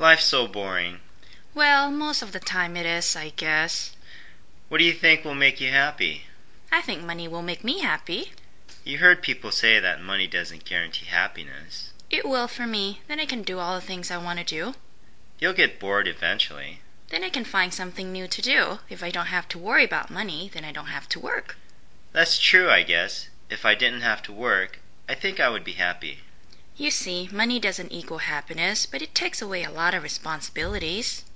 Life's so boring. Well, most of the time it is, I guess. What do you think will make you happy? I think money will make me happy. You heard people say that money doesn't guarantee happiness. It will for me. Then I can do all the things I want to do. You'll get bored eventually. Then I can find something new to do. If I don't have to worry about money, then I don't have to work. That's true, I guess. If I didn't have to work, I think I would be happy. You see, money doesn't equal happiness, but it takes away a lot of responsibilities.